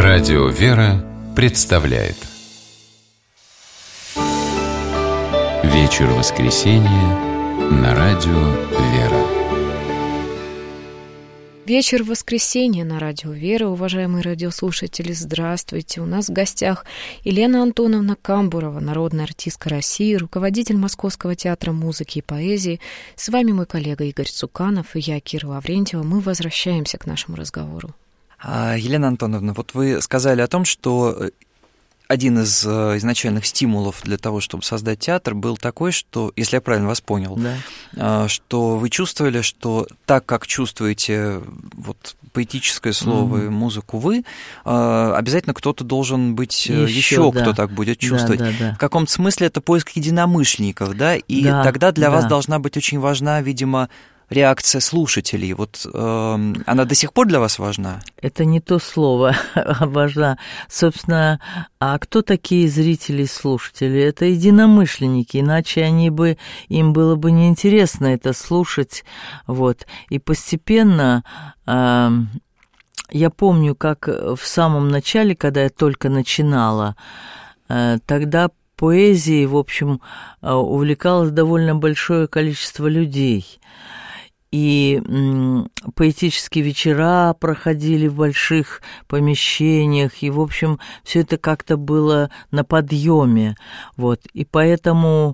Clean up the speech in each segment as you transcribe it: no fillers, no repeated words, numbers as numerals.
Радио «Вера» представляет вечер воскресенья на радио «Вера». Вечер воскресенья на радио «Вера». Уважаемые радиослушатели, здравствуйте. У нас в гостях Елена Антоновна Камбурова, народная артистка России, руководитель Московского театра музыки и поэзии. С вами мой коллега Игорь Цуканов и я, Кира Лаврентьева. Мы возвращаемся к нашему разговору. Елена Антоновна, вот вы сказали о том, что один из изначальных стимулов для того, чтобы создать театр, был такой, что, если я правильно вас понял, да, что вы чувствовали, что так, как чувствуете вот поэтическое слово и музыку вы, обязательно кто-то должен быть еще да. кто так будет чувствовать. Да. В каком-то смысле это поиск единомышленников, да, и тогда для вас должна быть очень важна, видимо, реакция слушателей. Вот она до сих пор для вас важна? Это не то слово важна. Собственно, а кто такие зрители и слушатели? Это единомышленники, иначе им было бы неинтересно это слушать. Вот. И постепенно я помню, как в самом начале, когда я только начинала, тогда поэзией, в общем, увлекалось довольно большое количество людей. И поэтические вечера проходили в больших помещениях, и, в общем, все это как-то было на подъеме. Вот. И поэтому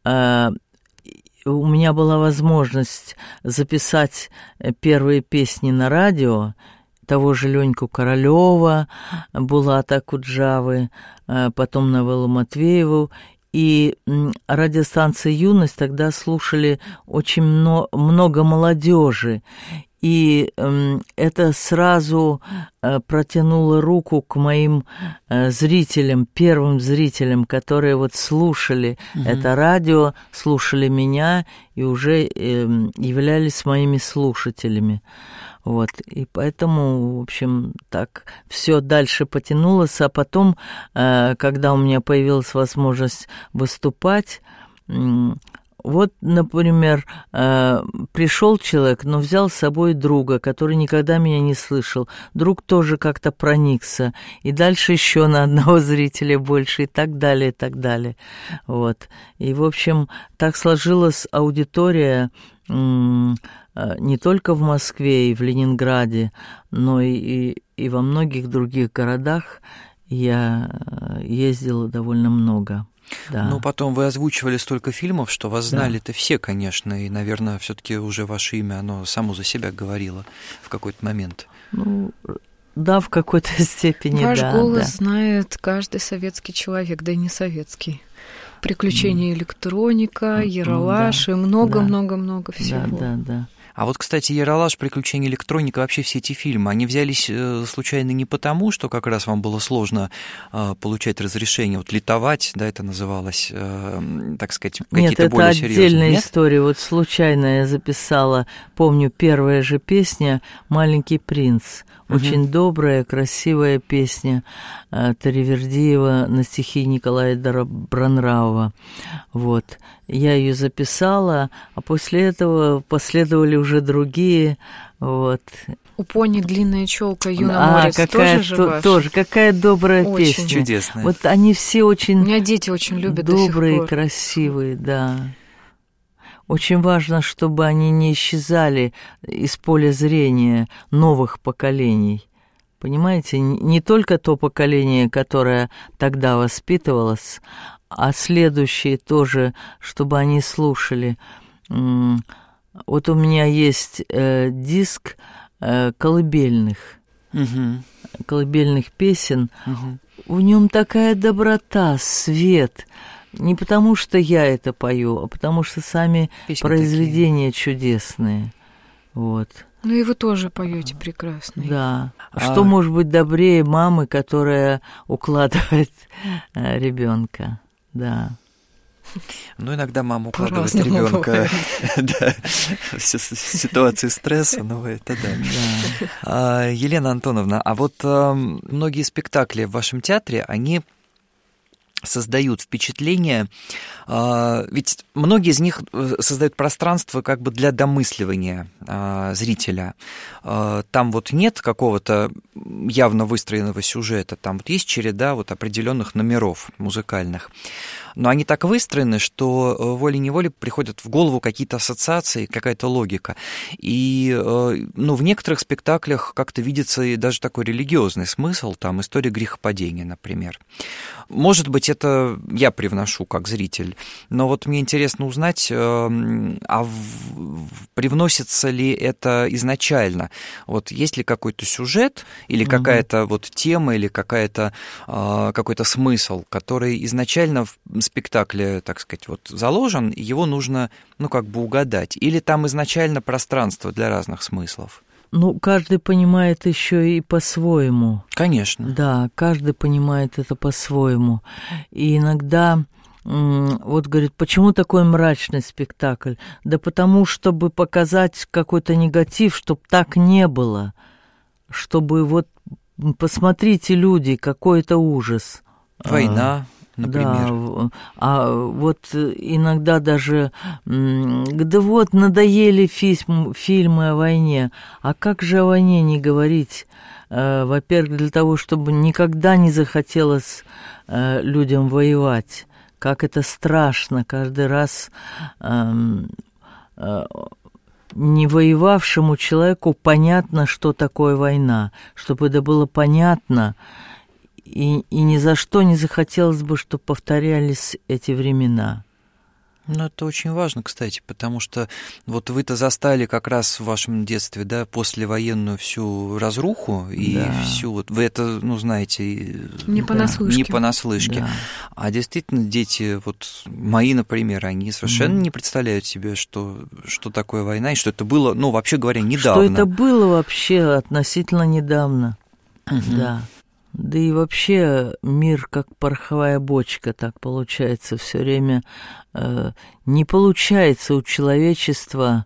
у меня была возможность записать первые песни на радио, того же Леньку Королёва, Булата Акуджавы, потом Новеллу Матвееву. И радиостанции «Юность» тогда слушали очень много молодежи. И это сразу протянуло руку к моим зрителям, первым зрителям, которые вот слушали это радио, слушали меня и уже являлись моими слушателями. Вот, и поэтому, в общем, так все дальше потянулось, а потом, когда у меня появилась возможность выступать, вот, например, пришел человек, но взял с собой друга, который никогда меня не слышал. Друг тоже как-то проникся, и дальше еще на одного зрителя больше, и так далее, и так далее. Вот, и, в общем, так сложилась аудитория не только в Москве и в Ленинграде, но и во многих других городах я ездила довольно много. Да. Ну, потом вы озвучивали столько фильмов, что вас знали-то все, конечно, и, наверное, все-таки уже ваше имя, оно само за себя говорило в какой-то момент. Ну, да, в какой-то степени, Ваш голос знает каждый советский человек, да и не советский. «Приключения электроника», «Ералаш» и много-много-много всего. Да. А вот, кстати, «Ералаш», «Приключения электроника», вообще все эти фильмы, они взялись случайно не потому, что как раз вам было сложно получать разрешение, вот литовать, да, это называлось, так сказать, какие-то более серьезные? Нет, это отдельная история. Вот случайно я записала, помню, первая же песня «Маленький принц». Очень добрая, красивая песня Таривердиева на стихи Николая Бранраува. Вот. Я ее записала, а после этого последовали уже другие. Вот. «У пони длинная челка, Юна Морис» тоже же ваш? Тоже, какая добрая песня. Чудесная. Вот они все очень... У меня дети очень любят добрые, до сих пор. Красивые, да. Очень важно, чтобы они не исчезали из поля зрения новых поколений. Понимаете, не только то поколение, которое тогда воспитывалось, а следующие тоже, чтобы они слушали. Вот у меня есть диск колыбельных песен. В нем такая доброта, свет. Не потому, что я это пою, а потому, что сами песни произведения такие чудесные. Вот. Ну и вы тоже поете прекрасно. Да. Что может быть добрее мамы, которая укладывает ребенка? Да. Ну, иногда мама укладывает ребенка в ситуации стресса, но это да. Елена Антоновна, а вот многие спектакли в вашем театре, они создают впечатление, ведь многие из них создают пространство как бы для домысливания зрителя. Там вот нет какого-то явно выстроенного сюжета, там вот есть череда вот определенных номеров музыкальных. Но они так выстроены, что волей-неволей приходят в голову какие-то ассоциации, какая-то логика. И в некоторых спектаклях как-то видится и даже такой религиозный смысл, там история грехопадения, например. Может быть, это я привношу как зритель, но вот мне интересно узнать, привносится ли это изначально? Вот есть ли какой-то сюжет или какая-то вот тема, или какой-то смысл, который изначально в спектакле, так сказать, вот заложен, и его нужно, как бы угадать? Или там изначально пространство для разных смыслов? Каждый понимает еще и по-своему. Конечно. Да, каждый понимает это по-своему. И иногда, вот говорит, почему такой мрачный спектакль? Да потому, чтобы показать какой-то негатив, чтобы так не было. Чтобы вот, посмотрите, люди, какой это ужас. Война. Например. Да, а вот иногда даже, надоели фильмы о войне. А как же о войне не говорить? Во-первых, для того, чтобы никогда не захотелось людям воевать. Как это страшно каждый раз не воевавшему человеку понятно, что такое война. Чтобы это было понятно. И ни за что не захотелось бы, чтобы повторялись эти времена. Это очень важно, кстати, потому что вот вы-то застали как раз в вашем детстве, да, послевоенную всю разруху, и всю вот вы это, знаете, не понаслышке. Да. А действительно дети, вот мои, например, они совершенно не представляют себе, что такое война, и что это было, вообще говоря, недавно. Что это было вообще относительно недавно, да. Да и вообще мир как пороховая бочка, так получается все время. Не получается у человечества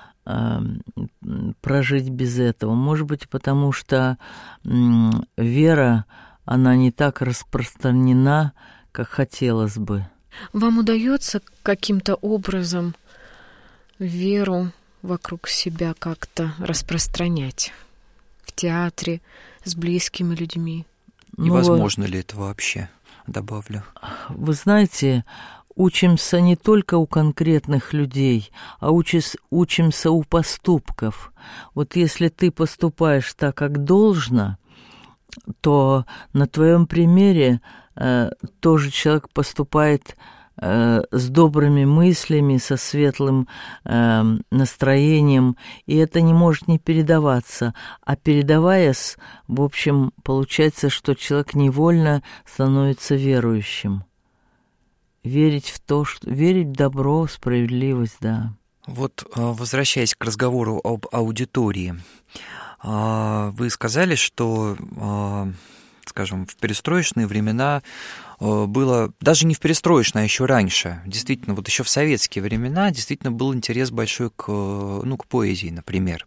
прожить без этого. Может быть, потому что вера, она не так распространена, как хотелось бы. Вам удается каким-то образом веру вокруг себя как-то распространять в театре с близкими людьми? И возможно ли это вообще, добавлю? Вы знаете, учимся не только у конкретных людей, а учимся у поступков. Вот если ты поступаешь так, как должно, то на твоем примере тоже человек поступает с добрыми мыслями, со светлым настроением, и это не может не передаваться. А передаваясь, в общем, получается, что человек невольно становится верующим. Верить в добро, справедливость, да. Вот, возвращаясь к разговору об аудитории, вы сказали, что, скажем, в перестроечные времена было, даже не в перестроечные, а еще раньше, действительно, вот еще в советские времена действительно был интерес большой к поэзии, например.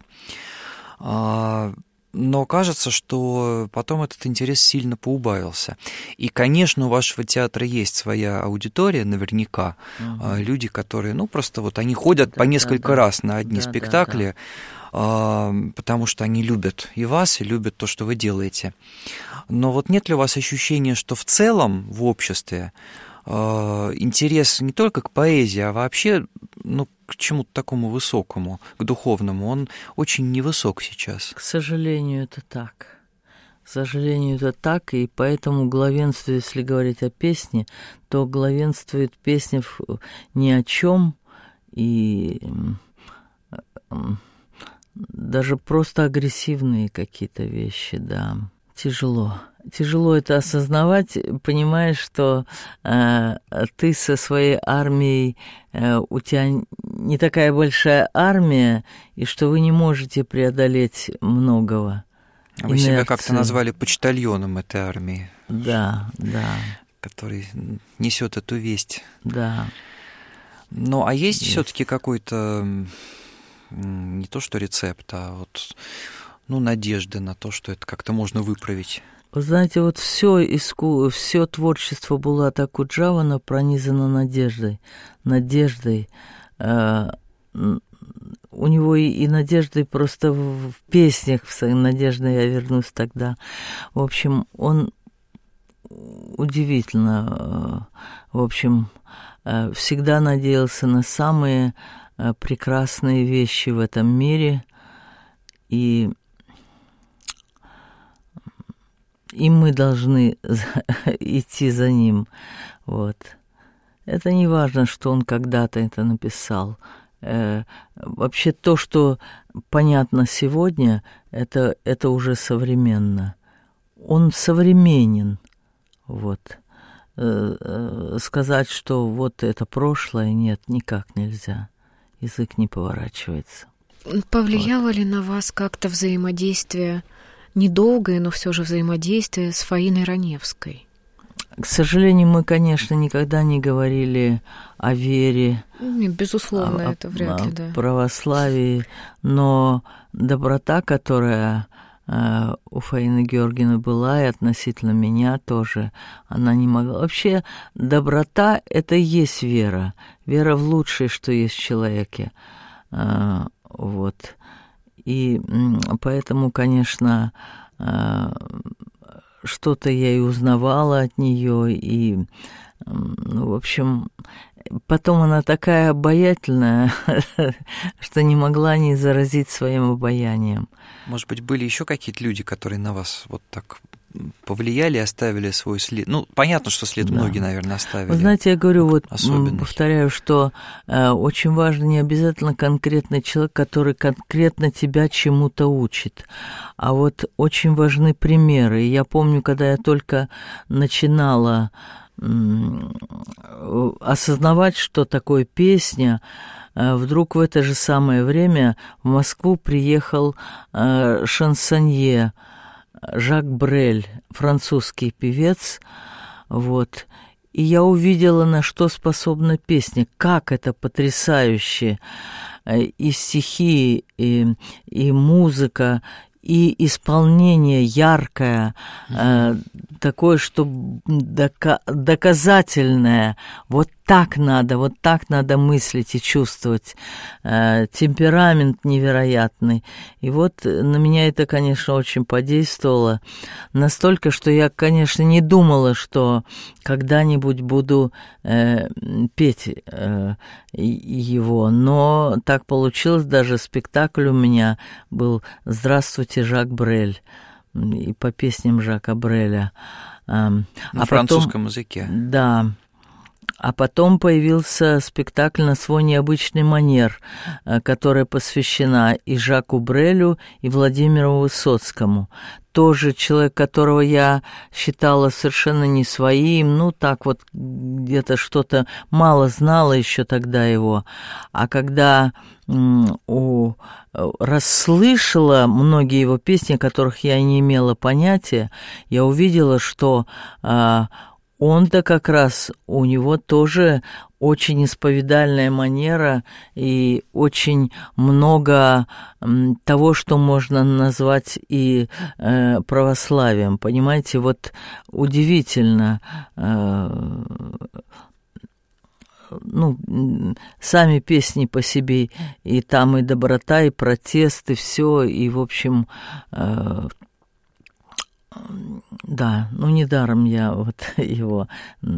Но кажется, что потом этот интерес сильно поубавился. И, конечно, у вашего театра есть своя аудитория, наверняка. Люди, которые, просто вот они ходят по несколько раз на одни спектакли, потому что они любят и вас, и любят то, что вы делаете. Но вот нет ли у вас ощущения, что в целом в обществе интерес не только к поэзии, а вообще к чему-то такому высокому, к духовному, он очень невысок сейчас? К сожалению, это так. К сожалению, это так, и поэтому главенствует, если говорить о песне, то главенствует песня ни о чем, и даже просто агрессивные какие-то вещи, да. Тяжело. Тяжело это осознавать, понимаешь, что ты со своей армией, у тебя не такая большая армия, и что вы не можете преодолеть многого. Вы себя как-то назвали почтальоном этой армии. Да, да. Который несет эту весть. Да. А есть все-таки какой-то, не то что рецепт, а вот надежды на то, что это как-то можно выправить? Вы знаете, вот все творчество Булата Акуджава пронизано надеждой. У него и надежды просто в песнях, «Надежда, я вернусь тогда». В общем, он удивительно, всегда надеялся на самые прекрасные вещи в этом мире, и мы должны идти за ним. Вот. Это не важно, что он когда-то это написал. Вообще то, что понятно сегодня, это уже современно. Он современен. Вот. Сказать, что вот это прошлое, нет, никак нельзя. Язык не поворачивается. Повлияло ли на вас как-то взаимодействие, недолгое, но все же взаимодействие с Фаиной Раневской? К сожалению, мы, конечно, никогда не говорили о вере. Безусловно, это вряд ли, да. О православии, но доброта, которая у Фаины Георгиевны была, и относительно меня тоже, она не могла. Вообще, доброта — это и есть вера. Вера в лучшее, что есть в человеке. Вот. И поэтому, конечно, что-то я и узнавала от нее, и, в общем, потом она такая обаятельная, что не могла не заразить своим обаянием. Может быть, были еще какие-то люди, которые на вас вот так повлияли, оставили свой след? Ну, понятно, что след многие, наверное, оставили. Вы знаете, я говорю, вот особенный. Повторяю, что очень важно не обязательно конкретный человек, который конкретно тебя чему-то учит, а вот очень важны примеры. И я помню, когда я только начинала осознавать, что такое песня, вдруг в это же самое время в Москву приехал шансонье Жак Брель, французский певец, вот, и я увидела, на что способна песня, как это потрясающе, и стихи, и музыка, и исполнение яркое, такое, что доказательное. Вот так надо мыслить и чувствовать. Темперамент невероятный. И вот на меня это, конечно, очень подействовало. Настолько, что я, конечно, не думала, что когда-нибудь буду петь его. Но так получилось, даже спектакль у меня был «Здравствуйте, Жак Брель», и по песням Жака Бреля. На французском языке. Да. А потом появился спектакль «На свой необычный манер», которая посвящена и Жаку Брелю, и Владимиру Высоцкому. Тоже человек, которого я считала совершенно не своим, ну так вот где-то мало знала еще тогда его. А когда расслышала многие его песни, о которых я не имела понятия, я увидела, что он-то как раз, у него тоже очень исповедальная манера и очень много того, что можно назвать и православием. Понимаете, вот удивительно. Сами песни по себе, и там и доброта, и протест, и все, и, в общем... Да, недаром я вот его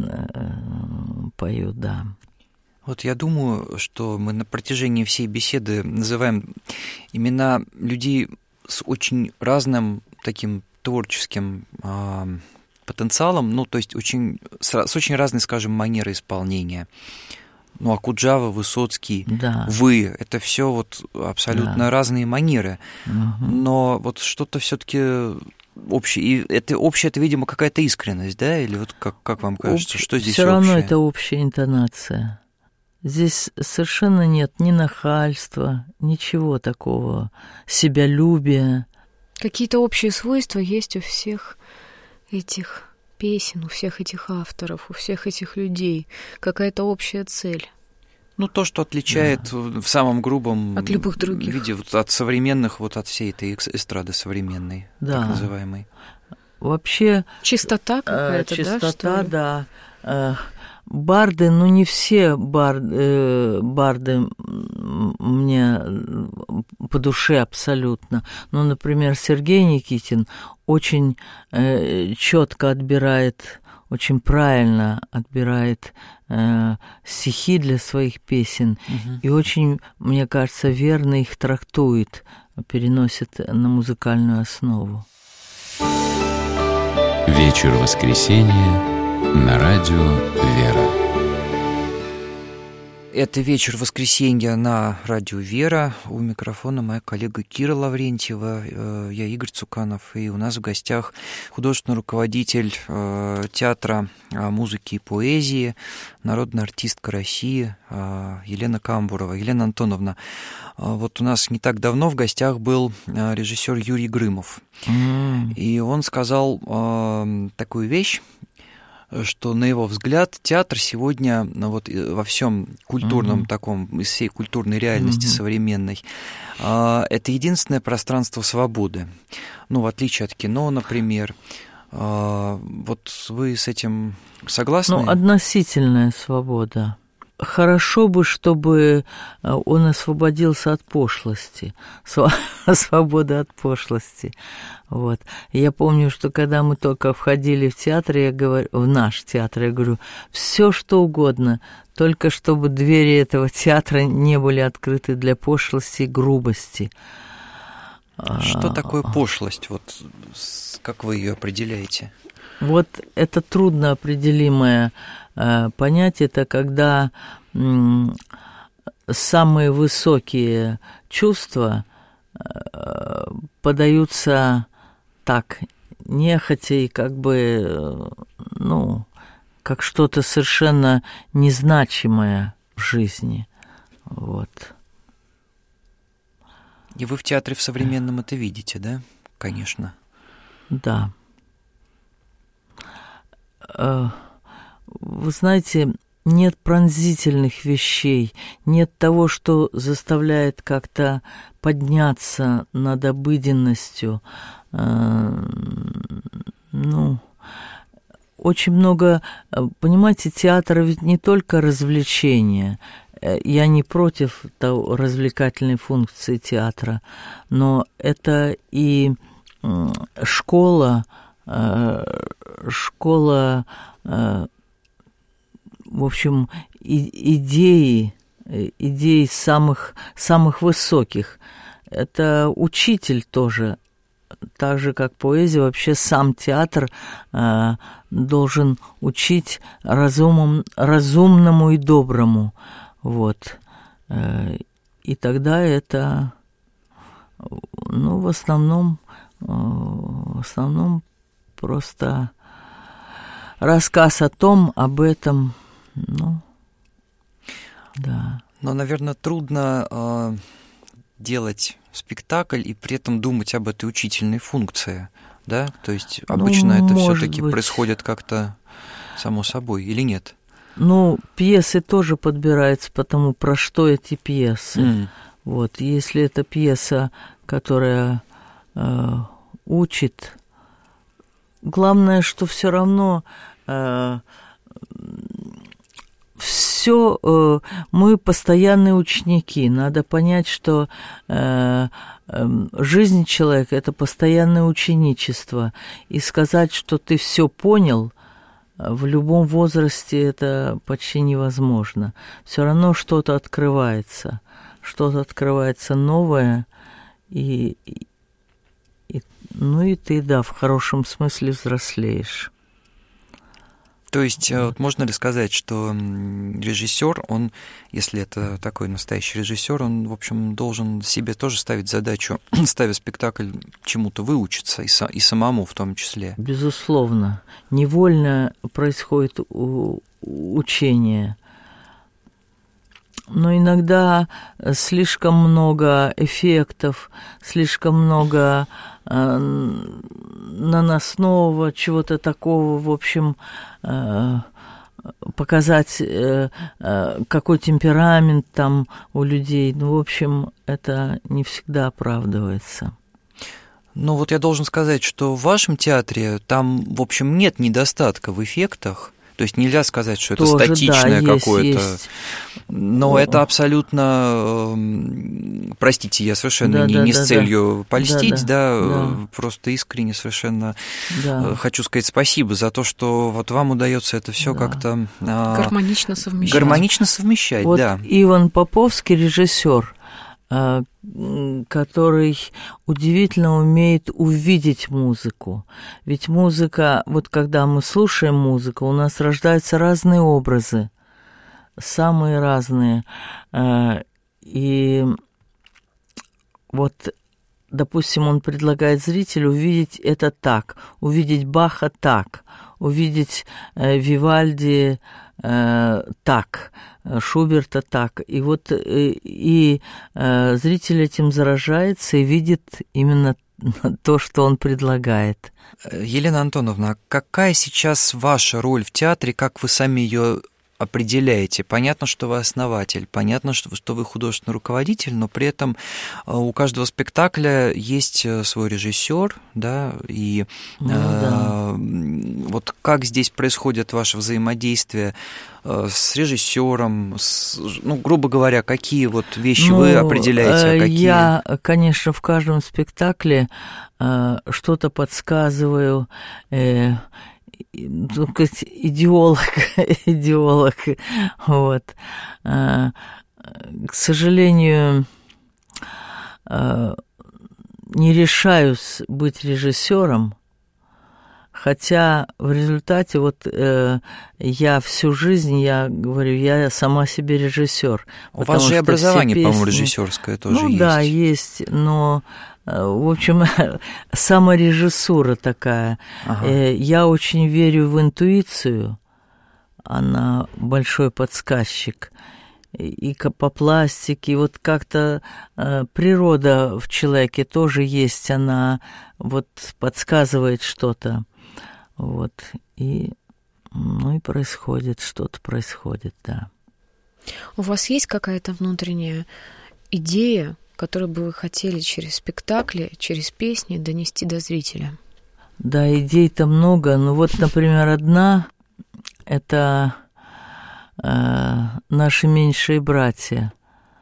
пою, да. Вот я думаю, что мы на протяжении всей беседы называем имена людей с очень разным таким творческим потенциалом, то есть с очень разной, скажем, манерой исполнения. Акуджава, Высоцкий, да. Вы, это все вот абсолютно разные манеры. Угу. Но вот что-то все-таки общее. И это общее, это, видимо, какая-то искренность, да? Или вот как вам кажется, что здесь всё общее? Все равно это общая интонация. Здесь совершенно нет ни нахальства, ничего такого, себялюбия. Какие-то общие свойства есть у всех этих песен, у всех этих авторов, у всех этих людей. Какая-то общая цель. То, что отличает в самом грубом от любых других виде, от современных, от всей этой эстрады современной, так называемой. Вообще... Чистота какая-то, чистота, да. Барды, ну не все барды мне по душе абсолютно. Ну, например, Сергей Никитин очень четко отбирает, очень правильно отбирает стихи для своих песен и очень, мне кажется, верно их трактует, переносит на музыкальную основу. Вечер воскресенья на радио «Вера». Это вечер воскресенья на радио «Вера». У микрофона моя коллега Кира Лаврентьева, я Игорь Цуканов, и у нас в гостях художественный руководитель театра музыки и поэзии, народная артистка России Елена Камбурова. Елена Антоновна, вот у нас не так давно в гостях был режиссер Юрий Грымов, и он сказал такую вещь, что, на его взгляд, театр сегодня вот во всем культурном таком, из всей культурной реальности современной, это единственное пространство свободы. Ну, в отличие от кино, например. Вот вы с этим согласны? Ну, относительная свобода. Хорошо бы, чтобы он освободился от пошлости, свобода от пошлости. Вот. Я помню, что когда мы только входили в театр, я говорю, в наш театр, я говорю, все что угодно, только чтобы двери этого театра не были открыты для пошлости и грубости. Что такое пошлость? Вот как вы ее определяете? Вот это трудно определимое понятие, это когда самые высокие чувства подаются так, нехотя и как бы, ну, как что-то совершенно незначимое в жизни. Вот. И вы в театре в современном это видите, да? Конечно. Да. Вы знаете, нет пронзительных вещей, нет того, что заставляет как-то подняться над обыденностью. Ну, очень много, понимаете, театр ведь не только развлечение. Я не против развлекательной функции театра, но это и школа, в общем, идеи самых высоких. Это учитель тоже, так же, как поэзия. Вообще сам театр должен учить разумному и доброму. Вот. И тогда это, ну, в основном просто рассказ об этом, ну, да. Но, наверное, трудно делать спектакль и при этом думать об этой учительной функции, да? То есть обычно это все-таки происходит как-то само собой, или нет? Ну, пьесы тоже подбираются, потому про что эти пьесы. Вот, если это пьеса, которая учит, главное, что все равно мы постоянные ученики. Надо понять, что жизнь человека – это постоянное ученичество. И сказать, что ты все понял, в любом возрасте это почти невозможно. Все равно что-то открывается новое, и ты, да, в хорошем смысле взрослеешь. То есть можно ли сказать, что режиссер, он, если это такой настоящий режиссер, он, в общем, должен себе тоже ставить задачу, ставя спектакль, чему-то выучиться, и самому в том числе? Безусловно. Невольно происходит учение. Но иногда слишком много эффектов, слишком много наносного, чего-то такого, в общем, показать, какой темперамент там у людей. Ну, в общем, это не всегда оправдывается. Ну вот я должен сказать, что в вашем театре там, в общем, нет недостатка в эффектах. То есть нельзя сказать, что это тоже, статичное, да, какое-то. Есть. Но это абсолютно, простите, я совершенно не с целью польстить, просто искренне совершенно хочу сказать спасибо за то, что вот вам удается это все как-то гармонично совмещать. Гармонично совмещать, вот да. Иван Поповский, режиссер, который удивительно умеет увидеть музыку. Ведь музыка, вот когда мы слушаем музыку, у нас рождаются разные образы, самые разные. И вот, допустим, он предлагает зрителю увидеть это так, увидеть Баха так, увидеть Вивальди так, Шуберта так. И вот зритель этим заражается и видит именно то, что он предлагает. Елена Антоновна, какая сейчас ваша роль в театре, как вы сами ее определяете? Понятно, что вы основатель, понятно, что вы художественный руководитель, но при этом у каждого спектакля есть свой режиссер, да, и вот как здесь происходит ваше взаимодействие с режиссером, грубо говоря, какие вот вещи вы определяете, а какие... Я, конечно, в каждом спектакле что-то подсказываю, идеолог, вот. К сожалению, не решаюсь быть режиссером, хотя в результате вот я всю жизнь, я говорю, я сама себе режиссер. У вас же образование, по-моему, режиссерское тоже есть. Ну да, есть, но... В общем, саморежиссура такая. Ага. Я очень верю в интуицию. Она большой подсказчик. И по пластике, вот как-то природа в человеке тоже есть. Она вот подсказывает что-то. Вот. И происходит, что-то происходит, да. У вас есть какая-то внутренняя идея, которую бы вы хотели через спектакли, через песни донести до зрителя? Да, идей-то много. Ну вот, например, одна – это наши меньшие братья.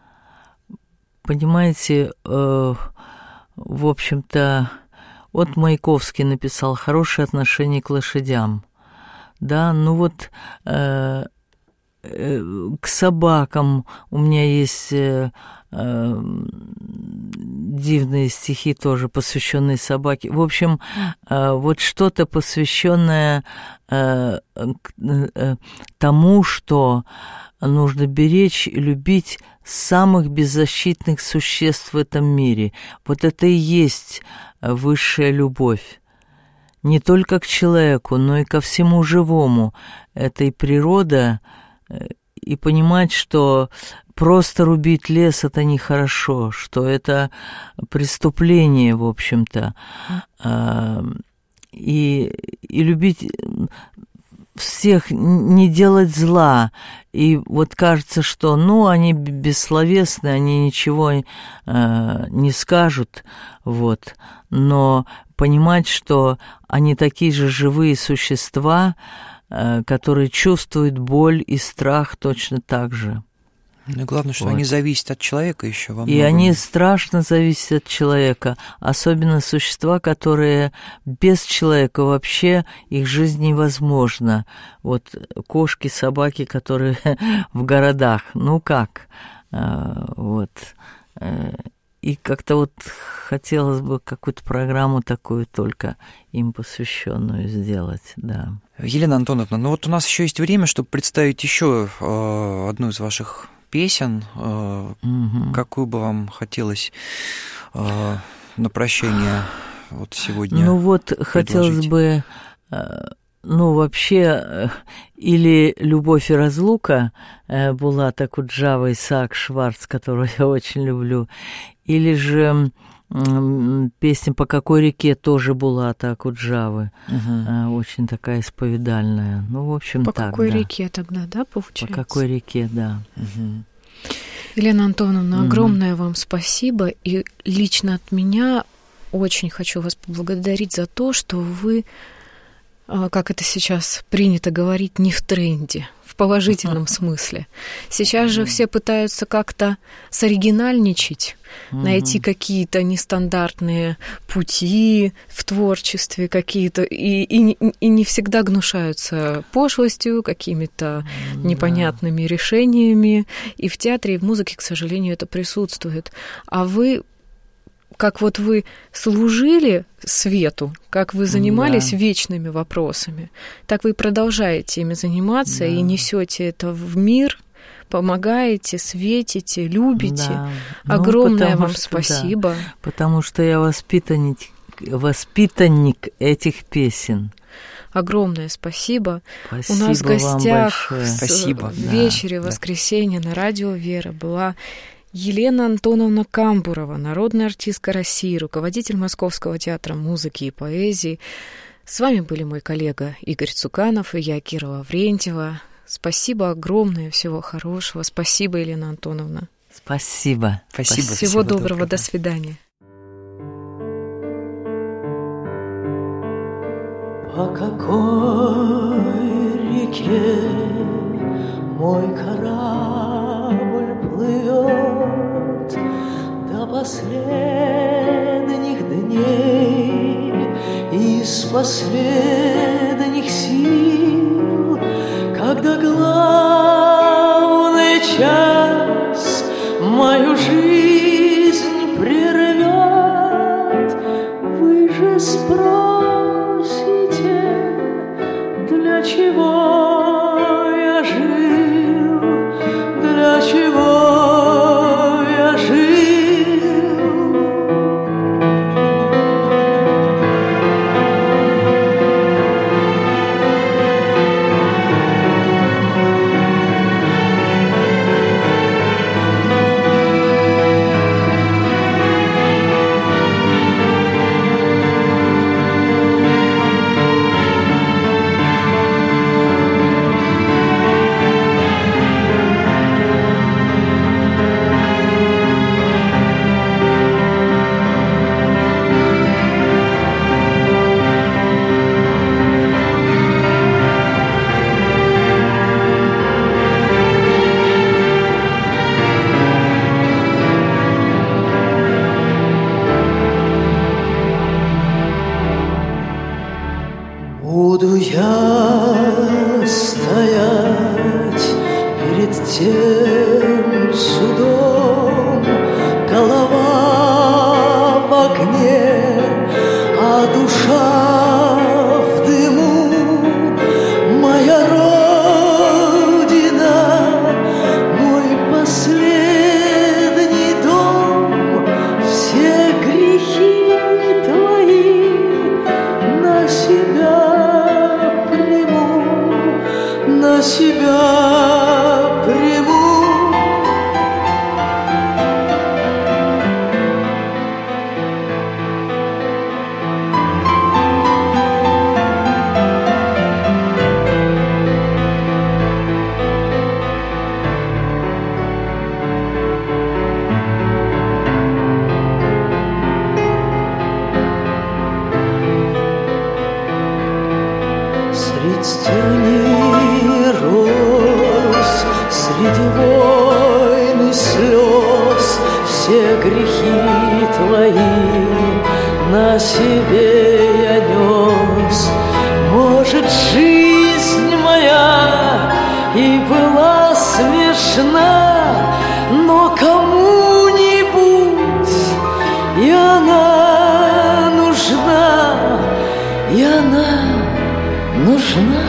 Понимаете, в общем-то, вот Маяковский написал «Хорошее отношение к лошадям». Да, ну вот к собакам у меня есть... дивные стихи тоже, посвященные собаке. В общем, вот что-то посвященное тому, что нужно беречь и любить самых беззащитных существ в этом мире. Вот это и есть высшая любовь. Не только к человеку, но и ко всему живому. Это и природа, и понимать, что просто рубить лес – это нехорошо, что это преступление, в общем-то. И любить всех, не делать зла. И вот кажется, что, они бессловесны, они ничего не скажут, вот. Но понимать, что они такие же живые существа, которые чувствуют боль и страх точно так же. Но главное, что они зависят от человека еще во многом. И они страшно зависят от человека, особенно существа, которые без человека вообще, их жизнь невозможна. Вот кошки, собаки, которые в городах, как? Вот. И как-то вот хотелось бы какую-то программу такую только им посвященную сделать, да. Елена Антоновна, вот у нас еще есть время, чтобы представить еще одну из ваших песен. Какую бы вам хотелось на прощание вот сегодня предложить? Хотелось бы, вообще, или «Любовь и разлука» Булата Куджава, Исаак Шварц, которую я очень люблю, или же песня «По какой реке» тоже Булата Куджавы, очень такая исповедальная. В общем, по так, какой реке тогда, да, получается? По какой реке, да. Елена Антоновна, огромное вам спасибо, и лично от меня очень хочу вас поблагодарить за то, что вы, как это сейчас принято говорить, не в тренде, в положительном смысле. Сейчас же все пытаются как-то соригинальничать, найти какие-то нестандартные пути в творчестве, какие-то, и не всегда гнушаются пошлостью, какими-то непонятными решениями. И в театре, и в музыке, к сожалению, это присутствует. А вы, как вот вы служили свету, как вы занимались вечными вопросами, так вы продолжаете ими заниматься и несете это в мир, помогаете, светите, любите. Да. Огромное вам спасибо. Да, потому что я воспитанник этих песен. Огромное спасибо. Спасибо. У нас в гостях Спасибо. в вечере воскресенья на радио «Вера» была Елена Антоновна Камбурова, народная артистка России, руководитель Московского театра музыки и поэзии. С вами были мой коллега Игорь Цуканов и я, Кира Лаврентьева. Спасибо огромное, всего хорошего. Спасибо, Елена Антоновна. Спасибо. Спасибо. Всего доброго, до свидания. По какой реке мой корабль плывет до последних дней, из последних сил, когда главный час мою жизнь прервет. Вы же спросите, для чего я жил, для чего я жил. Буду я стоять перед тем судом, голова в огне, а душа в дыму. Моя Родина, мой последний дом, все грехи твои на себя на себя приму. Средь терний роз, среди войн и слез, все грехи твои на себе я нес. Может, жизнь моя и была смешна, но кому-нибудь и она нужна, и она нужна.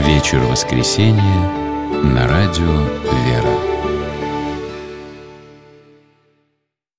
Вечер воскресенья на радио «Вера».